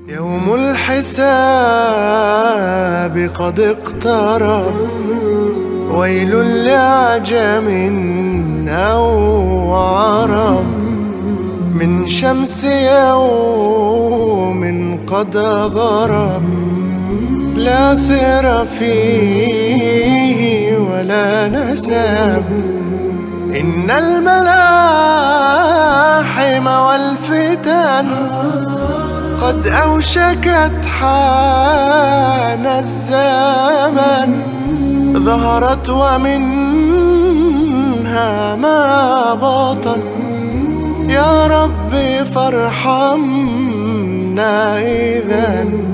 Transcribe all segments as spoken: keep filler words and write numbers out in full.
يوم الحساب قد اقترب، ويل لعجم أو عرب، من شمس يوم قد غرب، لا سر فيه ولا نسب، إن الملاحم والفتن قد أوشكت حان الزمن، ظهرت ومنها ما بطن، يا ربي فارحمنا إذن.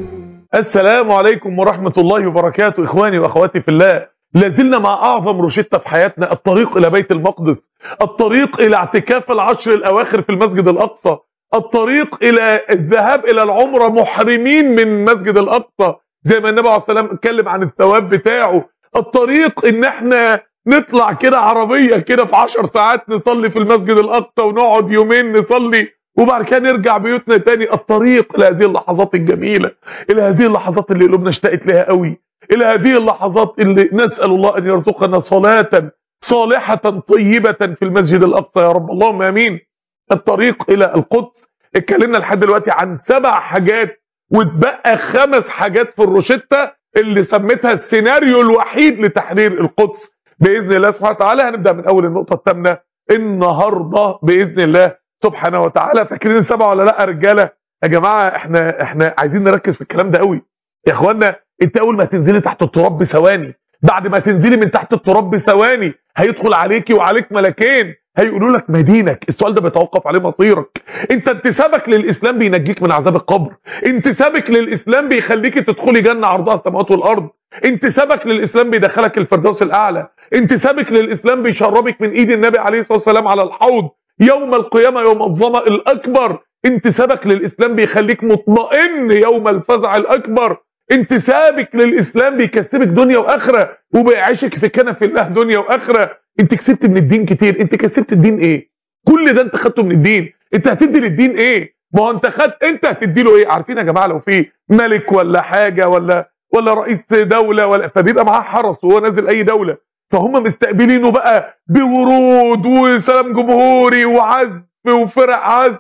السلام عليكم ورحمة الله وبركاته. إخواني وأخواتي في الله، لازلنا مع أعظم روشتة في حياتنا، الطريق إلى بيت المقدس، الطريق إلى اعتكاف العشر الأواخر في المسجد الأقصى، الطريق إلى الذهاب إلى العمرة محرمين من مسجد الأقصى زي ما النبي عليه الصلاة والسلام اتكلم عن الثواب بتاعه، الطريق إن احنا نطلع كده عربية كده في عشر ساعات نصلي في المسجد الأقصى ونقعد يومين نصلي وبعد كده نرجع بيوتنا تاني، الطريق إلى هذه اللحظات الجميلة، إلى هذه اللحظات اللي قلوبنا اشتقت لها قوي، إلى هذه اللحظات اللي نسأل الله أن يرزقنا صلاة صالحة طيبة في المسجد الأقصى يا رب، اللهم آمين. الطريق إلى القدس، اتكلمنا لحد دلوقتي عن سبع حاجات واتبقى خمس حاجات في الروشتة اللي سميتها السيناريو الوحيد لتحرير القدس بإذن الله سبحانه وتعالى. هنبدأ من أول النقطة الثامنة النهاردة بإذن الله سبحانه وتعالى. فاكرين السبعة ولا لا يا رجالة؟ يا جماعة احنا احنا عايزين نركز في الكلام ده قوي يا اخوانا. انت اول ما تنزلي تحت التراب بثواني، بعد ما تنزلي من تحت التراب بثواني هيدخل عليكي وعليك ملكين هيقولوا لك مدينك. السؤال ده بيتوقف عليه مصيرك. انت انتسابك للاسلام بينجيك من عذاب القبر، انتسابك للاسلام بيخليكي تدخلي جنة عرضها السماوات والارض، انتسابك للاسلام بيدخلك الفردوس الاعلى، انتسابك للاسلام بيشربك من ايد النبي عليه الصلاة والسلام على الحوض يوم القيامة يوم الظمأ الاكبر، انتسابك للاسلام بيخليك مطمئن يوم الفزع الاكبر، انتسابك للاسلام بيكسبك دنيا واخره وبيعيشك في كنف الله دنيا واخره. انت كسبت من الدين كتير. انت كسبت الدين ايه؟ كل ده انت خدته من الدين، انت هتدي للدين ايه؟ ما هو انت خدت، انت هتدي له ايه؟ عارفين يا جماعه لو في ملك ولا حاجه ولا ولا رئيس دوله ولا فبيبقى معاه حرس وهو نازل اي دوله، فهم مستقبلينه بقى بورود وسلام جمهوري وعزف وفرق عزف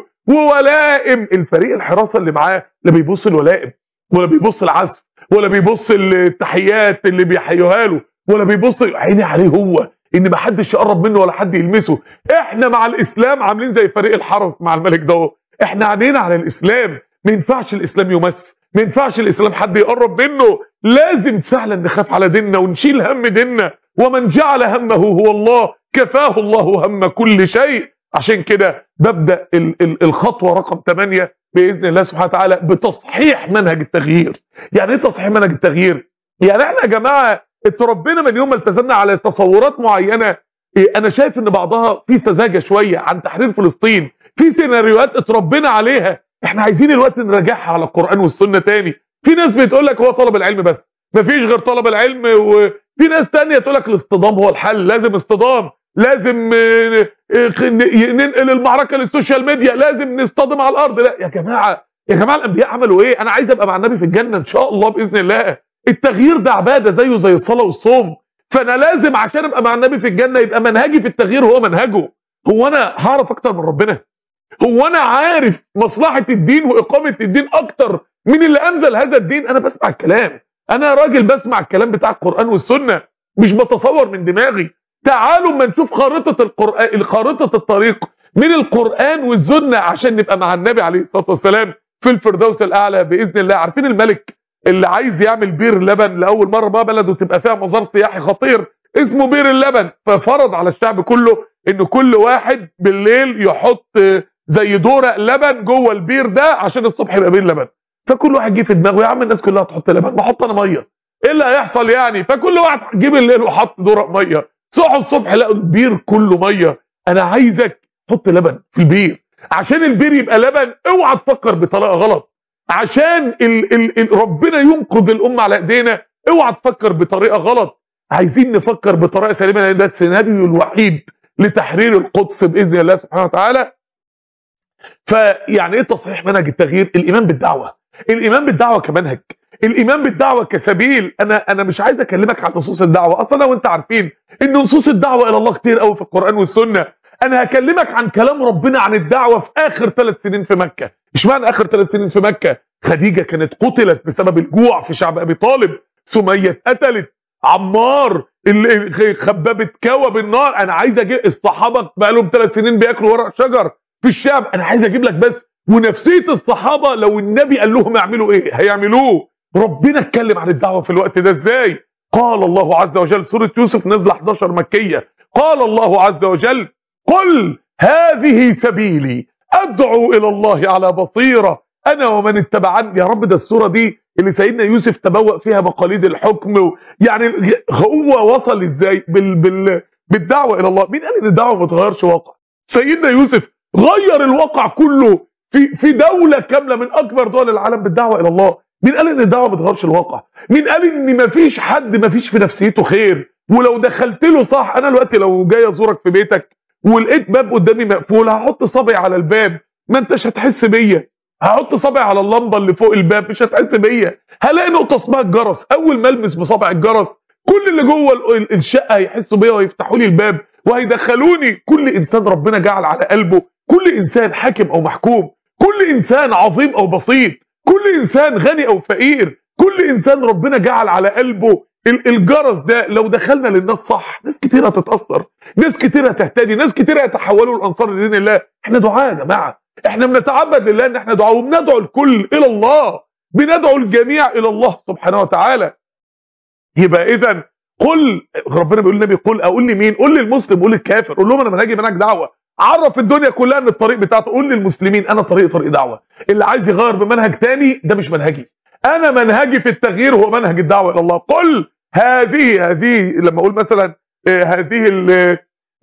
وولائم. الفريق الحراسه اللي معاه لا بيبص الولائم ولا بيبص العزف ولا بيبص التحيات اللي بيحيوها له ولا بيبص، عيني عليه هو ان ما حدش يقرب منه ولا حد يلمسه. احنا مع الاسلام عاملين زي فريق الحرس مع الملك ده، احنا عينينا على الاسلام، ما ينفعش الاسلام يمس، ما ينفعش الاسلام حد يقرب منه، لازم فعلا نخاف على ديننا ونشيل هم ديننا، ومن جعل همه هو الله كفاه الله هم كل شيء. عشان كده ببدأ ال ال الخطوة رقم ثمانية بإذن الله سبحانه وتعالى بتصحيح منهج التغيير. يعني ايه تصحيح منهج التغيير؟ يعني احنا يا جماعة اتربينا من يوم ما التزمنا على تصورات معينة، إيه انا شايف ان بعضها في سذاجة شوية عن تحرير فلسطين، في سيناريوهات اتربينا عليها، احنا عايزين الوقت نراجعها على القرآن والسنة تاني. في ناس بتقول لك هو طلب العلم بس، مفيش غير طلب العلم، وفي ناس تانية تقول لك الاصطدام هو الحل، لازم اصطدام، لازم ننقل المعركة للسوشيال ميديا، لازم نصطدم على الارض. لا يا جماعة، يا جماعة الانبياء عملوا ايه؟ انا عايز ابقى مع النبي في الجنة ان شاء الله باذن الله. التغيير ده عبادة زيه زي الصلاة والصوم، فانا لازم عشان ابقى مع النبي في الجنة يبقى منهجي في التغيير هو منهجه. هو انا هعرف اكتر من ربنا؟ هو انا عارف مصلحة الدين واقامة الدين اكتر من اللي انزل هذا الدين؟ انا بسمع الكلام، انا راجل بسمع الكلام بتاع القرآن والسنة، مش بتصور من دماغي. تعالوا ما نشوف خارطة القرآن، خارطة الطريق من القرآن والسنة عشان نبقى مع النبي عليه الصلاة والسلام في الفردوس الأعلى بإذن الله. عارفين الملك اللي عايز يعمل بير لبن لأول مرة بقى بلده تبقى فيها مزار سياحي خطير اسمه بير اللبن، ففرض على الشعب كله إن كل واحد بالليل يحط زي دورق لبن جوه البير ده عشان الصبح يبقى بير لبن. فكل واحد جه في دماغه يا عم الناس كلها تحط لبن، بحط انا ميه، ايه اللي هيحصل يعني؟ فكل واحد جه بالليل وحط دورق ميه، صحوا الصبح لقوا البير كله ميه. انا عايزك تحط لبن في البير عشان البير يبقى لبن. اوعى تفكر بطريقه غلط عشان ال ال ال ربنا ينقذ الامه على ايدينا. اوعى تفكر بطريقه غلط، عايزين نفكر بطريقه سليمه لان ده السيناريو الوحيد لتحرير القدس باذن الله سبحانه وتعالى. فيعني ايه تصحيح منهج التغيير؟ الايمان بالدعوه، الايمان بالدعوه كمنهج، الايمان بالدعوه كسبيل. انا انا مش عايز اكلمك عن نصوص الدعوه، اصلا وانت عارفين ان نصوص الدعوه الى الله كتير قوي في القران والسنه. انا هكلمك عن كلام ربنا عن الدعوه في اخر ثلاث سنين في مكه. اشمعنى اخر ثلاث سنين في مكه؟ خديجه كانت قتلت بسبب الجوع في شعب ابي طالب، سميه اتقتلت، عمار اللي خبابه كوى بالنار. انا عايز اجيب الصحابه بقى لهم ثلاث سنين بياكلوا ورق شجر في الشعب. انا عايز اجيب لك بس ونفسيه الصحابه لو النبي قال لهم اعملوا ايه هيعملوه. ربنا اتكلم عن الدعوه في الوقت ده ازاي؟ قال الله عز وجل، سوره يوسف نزل احد عشر مكيه. قال الله عز وجل: قل هذه سبيلي ادعو الى الله على بصيره انا ومن اتبعني. يا رب ده السوره دي اللي سيدنا يوسف تبوأ فيها مقاليد الحكم و... يعني هو وصل ازاي بال... بال... بالدعوه الى الله. مين قال ان الدعوه ما تغيرش واقع؟ سيدنا يوسف غير الواقع كله في في دوله كامله من اكبر دول العالم بالدعوه الى الله. مين قال ان الدعوه ما تغيرش الواقع؟ مين قال ان ما فيش حد ما فيش في نفسيته خير ولو دخلت له صح؟ انا دلوقتي لو جاي ازورك في بيتك ولقيت باب قدامي مقفول هحط صبعي على الباب، ما انتش هتحس بيا. هحط صبعي على اللمبه اللي فوق الباب مش هتحس بيا. هلاقي نقطه اسمها الجرس، اول ما المس بصبع الجرس كل اللي جوه الشقه هيحسوا بيا ويفتحوا لي الباب وهيدخلوني. كل انسان ربنا جعل على قلبه، كل انسان حاكم او محكوم، كل انسان عظيم او بسيط، كل انسان غني او فقير، كل انسان ربنا جعل على قلبه الجرس ده. لو دخلنا للناس صح ناس كتير هتتاثر، ناس كتير هتهتدي، ناس كتير هيتحولوا لانصار لدين الله. احنا دعاء يا جماعه، احنا بنتعبد لله ان احنا دعاء، وبندعو الكل الى الله، بندعو الجميع الى الله سبحانه وتعالى. يبقى اذا قل، ربنا بيقول للنبي قل، اقول لمين؟ قول للمسلم، قول للكافر، قول لهم انا منهجي منهج دعوه. عرف الدنيا كلها ان الطريق بتاعته. قول للمسلمين انا طريق طريق دعوه. اللي عايز يغير بمنهج تاني ده مش منهجي. انا منهجي في التغيير هو منهج الدعوه الى الله. قل هذه هذه لما اقول مثلا هذه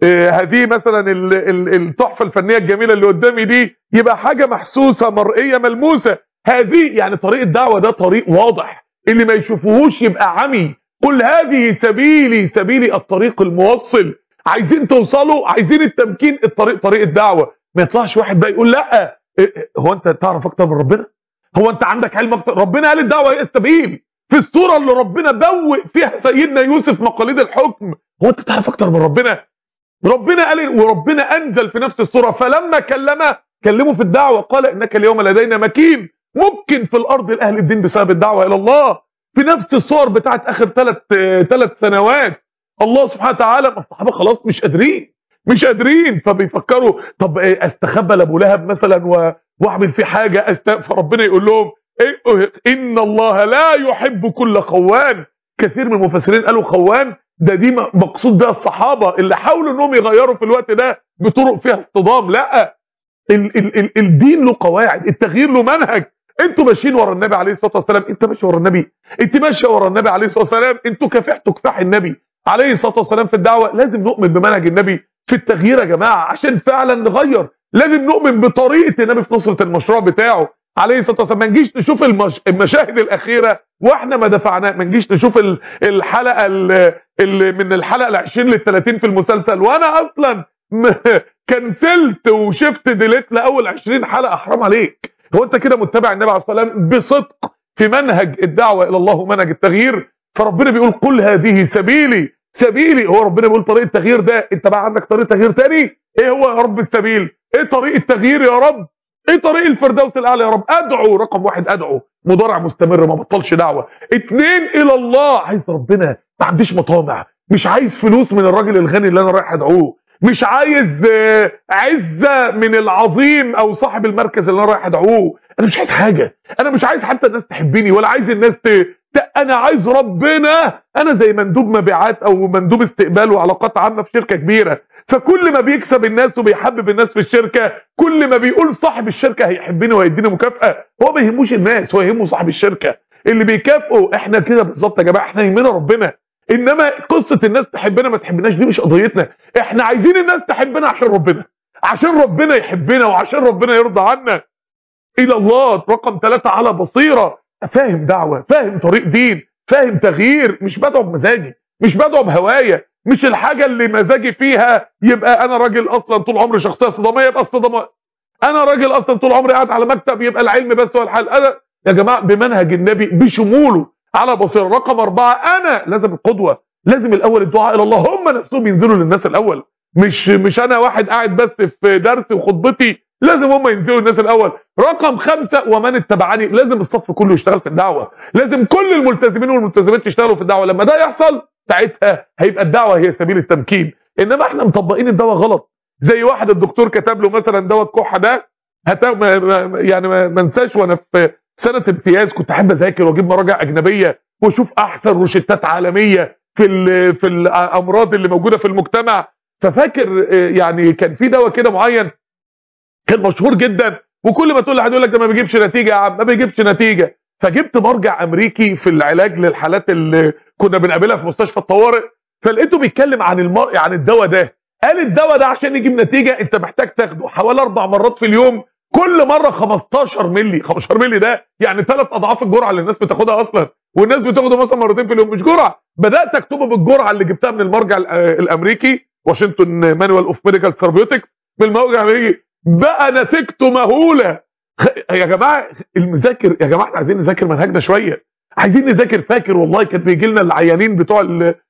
هذه مثلا التحفه الفنيه الجميله اللي قدامي دي، يبقى حاجه محسوسه مرئيه ملموسه. هذه يعني طريق الدعوه ده طريق واضح، اللي ما يشوفوهوش يبقى عمي. قل هذه سبيلي، سبيلي الطريق الموصل. عايزين توصلوا، عايزين التمكين، الطريق طريق الدعوه. ما يطلعش واحد بقى يقول لا هو انت تعرف اكتر من ربنا؟ هو انت عندك علم اكتر؟ ربنا قال الدعوه هي السبيل في السوره اللي ربنا بوء فيها سيدنا يوسف مقاليد الحكم. هو انت تعرف اكتر من ربنا؟ ربنا قال، وربنا انزل في نفس السوره فلما كلمه كلمه في الدعوه قال انك اليوم لدينا مكين ممكن في الارض لاهل الدين بسبب الدعوه الى الله. في نفس الصور بتاعت اخر ثلاث ثلاث سنوات الله سبحانه وتعالى الصحابه خلاص مش قادرين مش قادرين فبيفكروا طب استخبى لابو لهب مثلا واعمل فيه حاجه أست... فربنا يقول لهم إيه؟ ان الله لا يحب كل خوان. كثير من المفسرين قالوا خوان ده دي مقصود بها الصحابه اللي حاولوا انهم يغيروا في الوقت ده بطرق فيها اصطدام. لا، ال ال ال الدين له قواعد، التغيير له منهج. انتوا ماشيين ورا النبي عليه الصلاه والسلام، انت ماشي ورا النبي، انت ماشيه ورا النبي عليه الصلاه والسلام، انتوا كافحتوا كفاح النبي عليه الصلاه والسلام في الدعوه. لازم نؤمن بمنهج النبي في التغيير يا جماعه عشان فعلا نغير. لازم نؤمن بطريقه النبي في نصره المشروع بتاعه عليه الصلاه والسلام. ما نجيش نشوف المش... المشاهد الاخيره واحنا ما دفعناه، ما نجيش نشوف ال... الحلقه ال... ال... من الحلقه ال عشرين لل ثلاثين في المسلسل وانا اصلا م... كنسلت وشفت ديليت لاول عشرين حلقه. حرام عليك. هو انت كده متبع النبي عليه الصلاه والسلام بصدق في منهج الدعوه الى الله ومنهج التغيير؟ فربنا بيقول قل هذه سبيلي، سبيلي هو ربنا بيقول طريق التغيير ده. انت بقى عندك طريق تغيير تاني؟ ايه هو يا رب السبيل؟ ايه طريق التغيير يا رب؟ ايه طريق الفردوس الاعلى يا رب؟ ادعو. رقم واحد ادعو، مضارع مستمر ما بطلش دعوه. اتنين الى الله، عايز ربنا، ما عنديش مطامع، مش عايز فلوس من الراجل الغني اللي انا رايح ادعوه، مش عايز عزه من العظيم او صاحب المركز اللي انا رايح ادعوه. انا مش عايز حاجه، انا مش عايز حتى الناس تحبني ولا عايز الناس ت... انا عايز ربنا. انا زي مندوب مبيعات او مندوب استقبال وعلاقات عامه في شركه كبيره، فكل ما بيكسب الناس وبيحبب الناس في الشركه كل ما بيقول صاحب الشركه هيحبني وهيديني مكافاه. هو ما يهموش الناس، هو يهمه صاحب الشركه اللي بيكافئه. احنا كده بالظبط يا جماعه، احنا يهمنا ربنا. انما قصه الناس تحبنا ما تحبناش دي مش قضيتنا. احنا عايزين الناس تحبنا عشان ربنا، عشان ربنا يحبنا وعشان ربنا يرضى عنا. الى الله. رقم ثلاثة على بصيره، فاهم دعوه، فاهم طريق دين، فاهم تغيير. مش بدعو بمزاجي، مش بدعو بهوايا، مش الحاجه اللي مزاجي فيها يبقى انا راجل اصلا طول عمري شخصيه صداميه يبقى الصدامه انا راجل اصلا طول عمري قاعد على مكتب، يبقى العلم بس هو الحل. انا يا جماعه بمنهج النبي بشموله على بصيره. رقم أربعة، انا لازم القدوه، لازم الاول الدعاء الى الله، هم نفسهم ينزلوا للناس الاول، مش مش انا واحد قاعد بس في درس وخطبتي، لازم هم ينزلوا للناس الاول. رقم خمسة، ومن اتبعني، لازم الصف كله يشتغل في الدعوه، لازم كل الملتزمين والملتزمات يشتغلوا في الدعوه. لما ده يحصل ساعتها هيبقى الدعوه هي سبيل التمكين. انما احنا مطبقين الدواء غلط. زي واحد الدكتور كتب له مثلا دواء الكحه ده، هتا يعني ما انساش وانا في سنه امتياز كنت احب اذاكر واجيب مراجع اجنبيه واشوف احسن روشتات عالميه في ال في الامراض اللي موجوده في المجتمع. ففاكر يعني كان في دواء كده معين كان مشهور جدا، وكل ما تقول لحد يقول لك ده ما بيجيبش نتيجه يا عم، ما بيجيبش نتيجه. فجبت مرجع امريكي في العلاج للحالات اللي كنا بنقابلها في مستشفى الطوارئ، فلقيته بيتكلم عن المر... عن الدواء ده. قال الدواء ده عشان يجيب نتيجه انت محتاج تاخده حوالي اربع مرات في اليوم، كل مره خمستاشر مللي. خمستاشر مللي ده يعني ثلاث اضعاف الجرعه اللي الناس بتاخدها اصلا، والناس بتاخده مثلا مرتين في اليوم مش جرعه. بدات اكتبه بالجرعه اللي جبتها من المرجع الامريكي واشنطن مانوال اوف ميديكال ثيرابيوتكس، من الموقع الامريكي، بقى نتيجته مهوله. يا جماعه المذاكر، يا جماعه عايزين نذاكر منهجنا شويه، عايزين نذاكر. فاكر والله كان بيجي لنا العيانين بتوع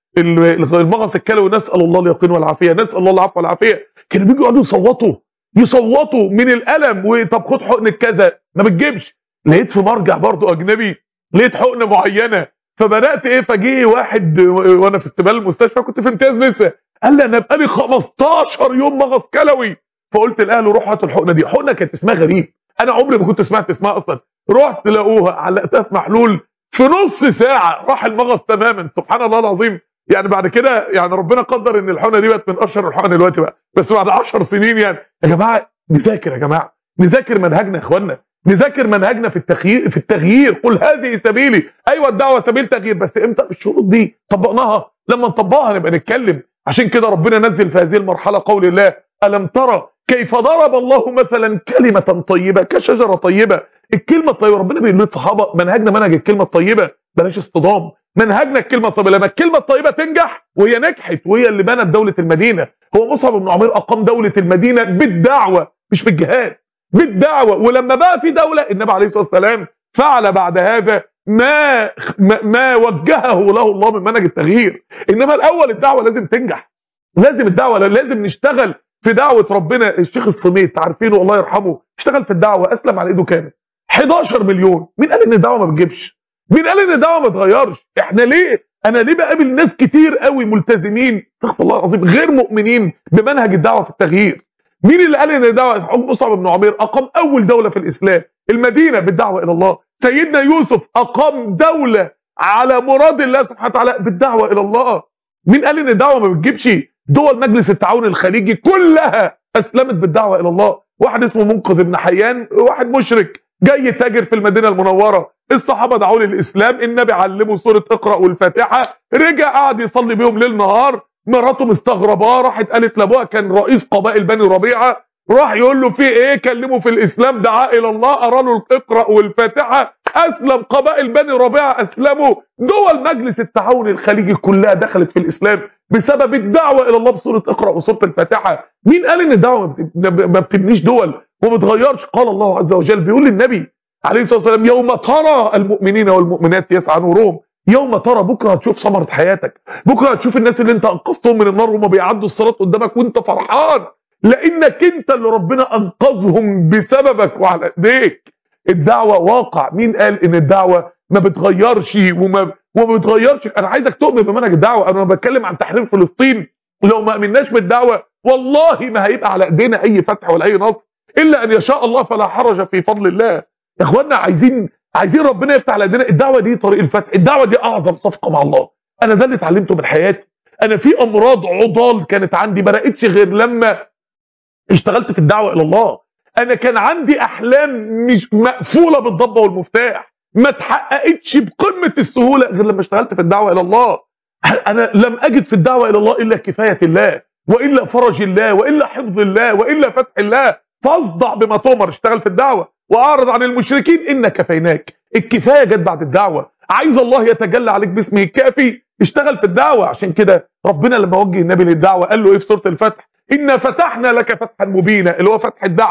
المغص الكلوي، نسال الله اليقين والعافيه، نسال الله العفو والعافيه، كانوا بيجوا يقعدوا يصوتوا يصوتوا من الالم، وطب خد حقن كذا ما بتجيبش. لقيت في مرجع برضه اجنبي لقيت حقنه معينه، فبدات ايه، فجي واحد وانا في استقبال المستشفى كنت في امتياز لسه، قال لي انا بقالي خمستاشر يوم مغص كلوي. فقلت لاهله روحوا هاتوا الحقنه دي. حقنه كانت اسمها غريب، انا عمري ما كنت سمعت اسمها اصلا. رحت لقوها علقتها في محلول، في نص ساعه راح المغص تماما. سبحان الله العظيم. يعني بعد كده يعني ربنا قدر ان الحقنه دي بقت من اشهر الحقن دلوقتي بقى، بس بعد عشر سنين. يعني يا جماعه نذاكر، يا جماعه نذاكر منهجنا يا اخوانا، نذاكر منهجنا في التغيير. في التغيير قل هذه سبيلي، ايوه الدعوه سبيل تغيير، بس امتى؟ بالشروط دي طبقناها، لما نطبقها نبقى نتكلم. عشان كده ربنا نزل في هذه المرحله قول الله الم ترى كيف ضرب الله مثلا كلمه طيبه كشجره طيبه. الكلمه الطيبه ربنا بيقول للصحابه منهجنا منهج الكلمه الطيبه، بلاش اصطدام. منهجنا الكلمه الطيبه، لما الكلمه الطيبه تنجح، وهي نجحت وهي اللي بنت دوله المدينه. هو مصعب بن عمير اقام دوله المدينه بالدعوه مش بالجهاد، بالدعوه. ولما بقى في دوله النبي عليه الصلاه والسلام فعل بعد هذا ما ما وجهه له الله من منهج التغيير. انما الاول الدعوه لازم تنجح، لازم الدعوه لازم نشتغل في دعوه ربنا. الشيخ الصميت عارفينه الله يرحمه، اشتغل في الدعوه، اسلم على ايده كام حداشر مليون. مين قال ان الدعوه ما بتجيبش؟ مين قال ان الدعوه ما تغيرش؟ احنا ليه انا ليه بقابل ناس كتير قوي ملتزمين استغفر الله العظيم غير مؤمنين بمنهج الدعوه في التغيير؟ مين اللي قال ان الدعوه؟ مصعب بن عمير اقام اول دوله في الاسلام المدينه بالدعوه الى الله. سيدنا يوسف اقام دوله على مراد الله سبحانه وتعالى بالدعوه الى الله. مين قال ان الدعوه ما بتجيبش؟ دول مجلس التعاون الخليجي كلها اسلمت بالدعوه الى الله. واحد اسمه منقذ بن حيان، واحد مشرك جاي تاجر في المدينه المنوره، الصحابه دعوا للاسلام، النبي علمه سوره اقرا والفاتحه، رجع قعد يصلي بيهم ليل نهار. مراته مستغرباه، راحت قالت لابوها كان رئيس قبائل بني ربيعه، راح يقول له في ايه؟ كلمه في الاسلام، دعا الى الله، قرا له اقرا والفاتحه، اسلم. قبائل بني ربيعه اسلموا. دول مجلس التعاون الخليجي كلها دخلت في الاسلام بسبب الدعوه الى الله بسوره اقرا وسوره الفاتحه. مين قال ان الدعوه ما بتبنيش دول وما بتغيرش؟ قال الله عز وجل، بيقول للنبي عليه الصلاه والسلام يوم ترى المؤمنين والمؤمنات يسعى نورهم. يوم ترى، بكره هتشوف ثمره حياتك، بكره هتشوف الناس اللي انت انقذتهم من النار وهم بيعدوا الصراط قدامك وانت فرحان لانك انت اللي ربنا انقذهم بسببك وعلى ايديك. الدعوه واقع. مين قال ان الدعوه ما بتغيرش وما وما بتغيرش؟ انا عايزك تؤمن بمنهج الدعوه. انا بتكلم عن تحرير فلسطين، لو ما امناش بالدعوه والله ما هيبقى على ايدينا اي فتح ولا اي نصر الا ان يشاء الله، فلا حرج في فضل الله. يا اخوانا عايزين عايزين ربنا يفتح على ايدينا. الدعوه دي طريق الفتح، الدعوه دي اعظم صفقه مع الله. انا ده اللي اتعلمته من حياتي. انا في امراض عضال كانت عندي ما بقتش غير لما اشتغلت في الدعوه الى الله. انا كان عندي احلام مش مقفوله بالضبه والمفتاح، ما اتحققتش بقمه السهوله غير لما اشتغلت في الدعوه الى الله. انا لم اجد في الدعوه الى الله الا كفايه الله، والا فرج الله، والا حفظ الله، والا فتح الله. فاصدع بما تؤمر، اشتغل في الدعوه واعرض عن المشركين ان كفيناك. الكفايه جت بعد الدعوه. عايز الله يتجلى عليك باسمه الكافي، اشتغل في الدعوه. عشان كده ربنا لما وجه النبي للدعوه قال له ايه في سوره الفتح؟ إنا فتحنا لك فتحا مبينا، اللي هو فتح الدعوة.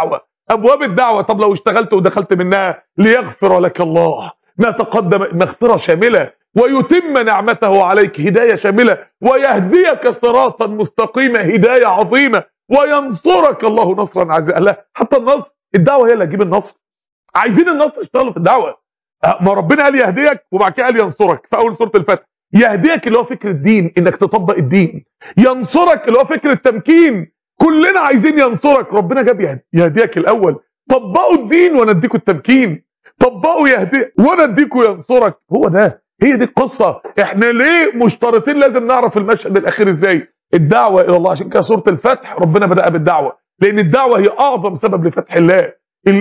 ابواب الدعوه. طب لو اشتغلت ودخلت منها، ليغفر لك الله ما تقدم، مغفره شامله، ويتم نعمته عليك، هدايه شامله، ويهديك صراطا مستقيما، هدايه عظيمه، وينصرك الله نصرا عزيزا. لا، حتى النصر، الدعوه هي اللي هتجيب النصر. عايزين النصر اشتغلوا في الدعوه. ما ربنا قال يهديك وبعد كده قال ينصرك في اول سوره الفتح. يهديك اللي هو فكر الدين، انك تطبق الدين. ينصرك اللي هو فكر التمكين. كلنا عايزين ينصرك، ربنا جاب يهديك الاول. طبقوا الدين وانا اديكوا التمكين، طبقوا يهديك وانا اديكوا ينصرك. هو ده، هي دي القصه. احنا ليه مشترطين لازم نعرف المشهد الاخير ازاي؟ الدعوه الى الله. عشان كده سوره الفتح ربنا بدأ بالدعوه، لان الدعوه هي اعظم سبب لفتح الله،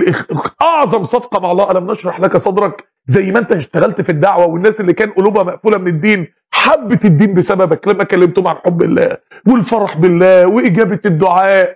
اعظم صفقه مع الله. الم نشرح لك صدرك. زي ما انت اشتغلت في الدعوه، والناس اللي كان قلوبها مقفوله من الدين حبت الدين بسببك لما كلمتهم عن حب الله والفرح بالله واجابه الدعاء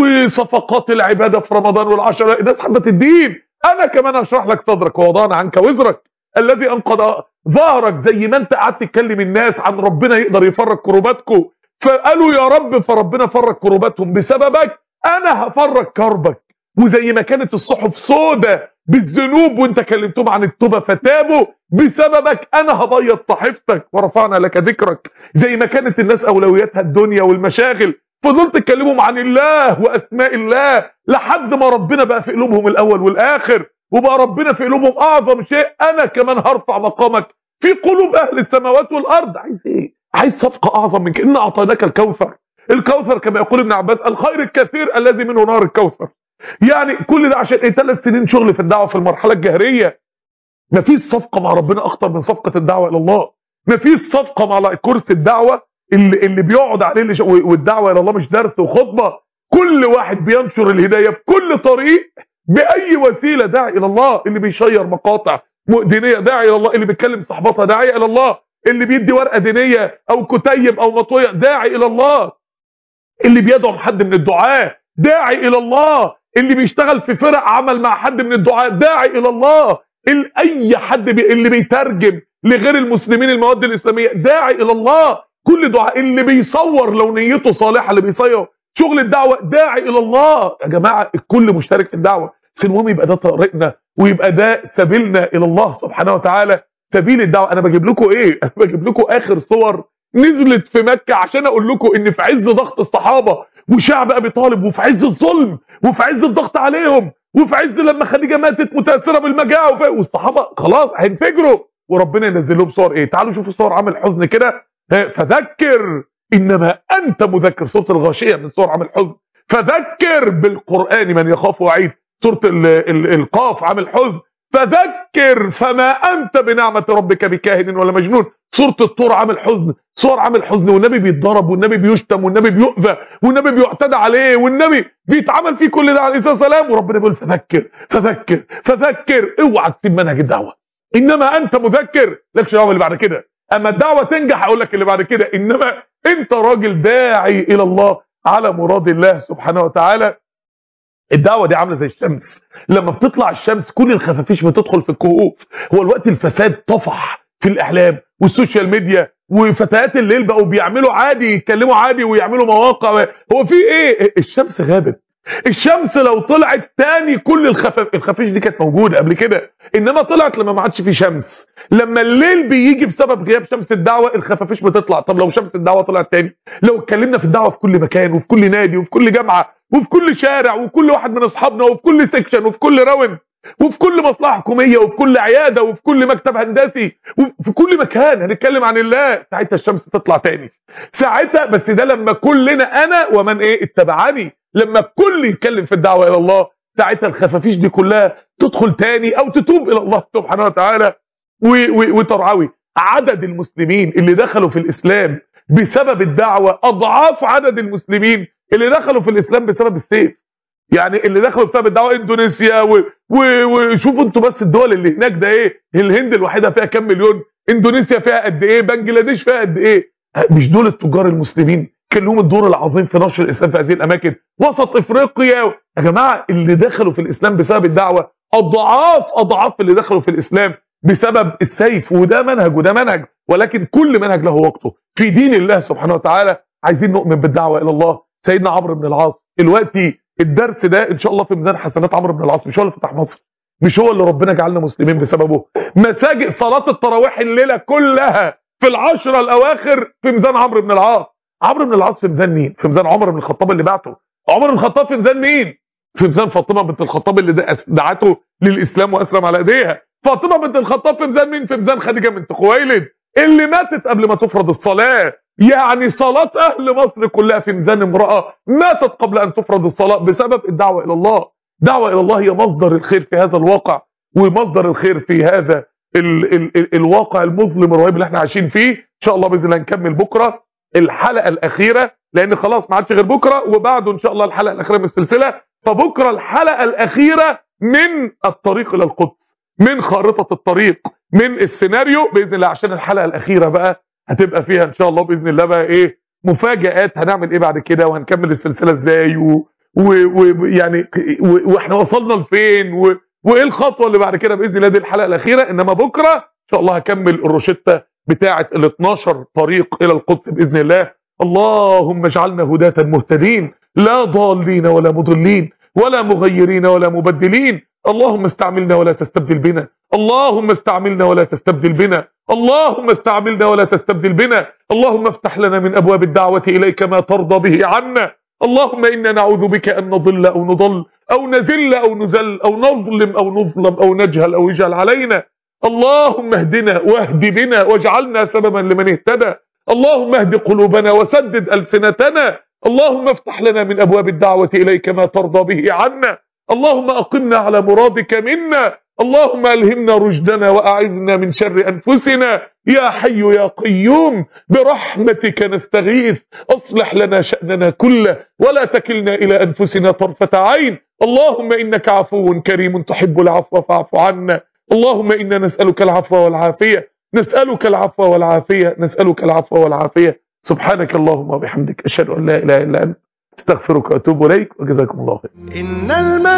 وصفقات العباده في رمضان والعشرة، الناس حبت الدين. انا كمان هشرح لك صدرك، ووضعنا عنك وزرك الذي انقض ظهرك. زي ما انت قعدت تكلم الناس عن ربنا يقدر يفرج كروباتكم، فقالوا يا رب، فربنا فرج كروباتهم بسببك، انا هفرج كربك. وزي ما كانت الصحف سودة بالذنوب وانت كلمتهم عن التوبه فتابوا بسببك، انا هبيض صحيفتك ورفعنا لك ذكرك. زي ما كانت الناس اولوياتها الدنيا والمشاغل، فضلت تكلمهم عن الله واسماء الله لحد ما ربنا بقى في قلوبهم الاول والاخر، وبقى ربنا في قلوبهم اعظم شيء. انا كمان هرفع مقامك في قلوب اهل السماوات والارض. عايز ايه؟ عايز صفقه اعظم من كده. اعطيناك الكوثر. الكوثر كما يقول ابن عباس الخير الكثير الذي منه نار الكوثر. يعني كل ده عشان ايه؟ ثلاث سنين شغل في الدعوه في المرحله الجهريه. مفيش صفقه مع ربنا اخطر من صفقه الدعوه الى الله. مفيش صفقه مع كرسي الدعوه اللي اللي بيقعد عليه اللي والدعوه الى الله مش درس وخطبه. كل واحد بينشر الهدايه بكل طريق باي وسيله، داعي الى الله. اللي بيشير مقاطع دينيه داعي الى الله، اللي بيتكلم صحباتها داعي الى الله، اللي بيدي ورقه دينيه او كتيب او مطويه داعي الى الله، اللي بيدعم حد من الدعاه داعي الى الله، اللي بيشتغل في فرق عمل مع حد من الدعاه داعي الى الله، اي حد بي اللي بيترجم لغير المسلمين المواد الاسلاميه داعي الى الله. كل دعاء اللي بيصور لو نيته صالحه، اللي بيصور شغل الدعوه داعي الى الله. يا جماعه الكل مشترك في الدعوه، بس المهم يبقى ده طريقنا ويبقى ده سبيلنا الى الله سبحانه وتعالى. سبيل الدعوه. انا بجيب لكم ايه؟ انا بجيب لكم اخر صور نزلت في مكه عشان اقول لكم ان في عز ضغط الصحابه وشعب ابي طالب، وفي عز الظلم وفي عز الضغط عليهم، وفي عز لما خديجه ماتت متاثره بالمجاعه والصحابه خلاص هينفجروا، وربنا ينزل لهم صور ايه؟ تعالوا شوفوا صور عامل حزن كده. فذكر انما انت مذكر، سوره الغاشيه من صور عامل حزن. فذكر بالقران من يخاف وعيد، سوره ال ال القاف عامل حزن. فذكر فما انت بنعمه ربك بكاهن ولا مجنون، سوره الطور عامل حزن. صور عامل حزن، والنبي بيتضرب والنبي بيشتم والنبي بيؤذى والنبي بيعتدى عليه والنبي بيتعمل فيه كل ده عليه الصلاه والسلام، وربنا بيقول فذكر فذكر فذكر. اوعى تسيب منهج الدعوه، انما انت مذكر، لكش دعوه اللي بعد كده. اما الدعوه تنجح اقول لك اللي بعد كده، انما انت راجل داعي الى الله على مراد الله سبحانه وتعالى. الدعوه دي عامله زي الشمس، لما بتطلع الشمس كل الخفافيش بتدخل في الكهوف. هو الوقت الفساد طفح في الاعلام والسوشيال ميديا، وفتيات الليل بقوا بيعملوا عادي، يتكلموا عادي ويعملوا مواقع. هو في ايه؟ الشمس غابت. الشمس لو طلعت تاني كل الخفاف الخفافيش دي كانت موجوده قبل كده، انما طلعت لما ما عادش في شمس. لما الليل بيجي بسبب غياب شمس الدعوه الخفافيش بتطلع. طب لو شمس الدعوه طلعت تاني، لو اتكلمنا في الدعوه في كل مكان وفي كل نادي وفي كل جامعه وفي كل شارع وكل واحد من اصحابنا وفي كل سيكشن وفي كل راوند وفي كل مصلحه حكوميه وفي كل عياده وفي كل مكتب هندسي وفي كل مكان هنتكلم عن الله، ساعتها الشمس تطلع تاني ساعتها. بس ده لما كلنا انا ومن ايه اتبعني، لما الكل يتكلم في الدعوه الى الله، ساعتها الخفافيش دي كلها تدخل تاني او تتوب الى الله سبحانه وتعالى وترعوي. عدد المسلمين اللي دخلوا في الاسلام بسبب الدعوه اضعاف عدد المسلمين اللي دخلوا في الاسلام بسبب السيف. يعني اللي دخلوا بسبب الدعوه اندونيسيا وشوفوا انتوا بس الدول اللي هناك ده ايه، الهند الوحيده فيها كام مليون، اندونيسيا فيها قد ايه، بنجلاديش فيها قد ايه. مش دول التجار المسلمين كان لهم الدور العظيم في نشر الاسلام في هذه الاماكن، وسط افريقيا. يا جماعه اللي دخلوا في الاسلام بسبب الدعوه اضعاف اضعاف اللي دخلوا في الاسلام بسبب السيف. وده منهج وده منهج، ولكن كل منهج له وقته في دين الله سبحانه وتعالى. عايزين نؤمن بالدعوه الى الله. سيدنا عمرو بن العاص دلوقتي الدرس ده ان شاء الله في ميزان حسنات عمرو بن العاص. مش هو اللي فتح مصر، مش هو اللي ربنا جعلنا مسلمين بسببه. مساجد صلاة التراويح الليلة كلها في العشرة الاواخر في ميزان عمرو بن العاص. عمرو بن العاص في ميزان مين؟ في ميزان عمر بن الخطاب اللي بعته. عمر بن الخطاب في ميزان مين؟ في ميزان فاطمة بنت الخطاب اللي دعته للاسلام واسلم على ايديها. فاطمة بنت الخطاب في ميزان مين؟ في ميزان خديجة بنت خويلد اللي ماتت قبل ما تفرض الصلاة. يعني صلاة اهل مصر كلها في ميزان امرأة ماتت قبل ان تفرض الصلاة بسبب الدعوة الى الله. دعوة الى الله هي مصدر الخير في هذا الواقع، ومصدر الخير في هذا ال ال ال الواقع المظلم الرهيب اللي احنا عايشين فيه. ان شاء الله باذن الله نكمل بكره الحلقه الاخيره، لان خلاص ما عادش غير بكره وبعده ان شاء الله الحلقه الاخيره من السلسله. فبكره الحلقه الاخيره من الطريق الى القدس، من خارطه الطريق، من السيناريو باذن الله، عشان الحلقه الاخيره بقى هتبقى فيها ان شاء الله باذن الله بقى ايه مفاجآت. هنعمل ايه بعد كده، وهنكمل السلسله ازاي، ويعني واحنا وصلنا لفين، وايه الخطوه اللي بعد كده باذن الله. دي الحلقه الاخيره. انما بكره ان شاء الله هكمل الروشته بتاعه ال اتناشر طريق الى القدس باذن الله. اللهم اجعلنا هداة مهتدين، لا ضالين ولا مضلين ولا مغيرين ولا مبدلين. اللهم استعملنا ولا تستبدل بنا، اللهم استعملنا ولا تستبدل بنا، اللهم استعملنا ولا تستبدل بنا. اللهم افتح لنا من ابواب الدعوه اليك ما ترضى به عنا. اللهم إنا نعوذ بك أن نضل أو نضل أو نزل أو نزل أو نظلم أو نظلم أو نجهل أو يجهل علينا. اللهم اهدنا واهد بنا واجعلنا سببا لمن اهتدى. اللهم اهد قلوبنا وسدد ألسنتنا. اللهم افتح لنا من أبواب الدعوة إليك ما ترضى به عنا. اللهم أقمنا على مرادك منا. اللهم ألهمنا رشدنا وأعذنا من شر أنفسنا. يا حي يا قيوم برحمتك نستغيث، أصلح لنا شأننا كله ولا تكلنا إلى أنفسنا طرفة عين. اللهم إنك عفو كريم تحب العفو فاعف عنا. اللهم إنا نسألك العفو والعافية، نسألك العفو والعافية، نسألك العفو والعافية. سبحانك اللهم وبحمدك أشهد أن لا إله إلا أنت استغفرك واتوب اليك وجزاكم الله خير. إن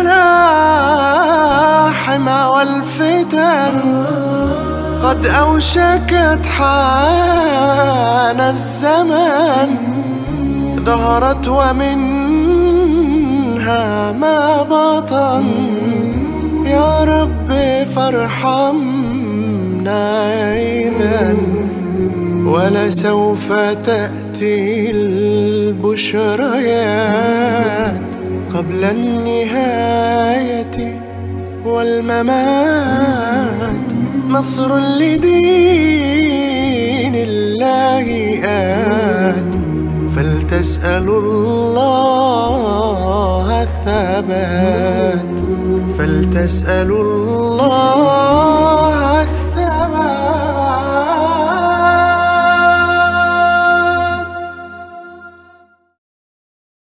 الملاحم والفتن قد أوشكت حان الزمان، ظهرت ومنها ما بطن. يا رب فارحمنا إذا، ولسوف تأتي البشريات قبل النهاية والممات. نصر لدين الله آت، فلتسألوا الله الثبات، فلتسألوا الله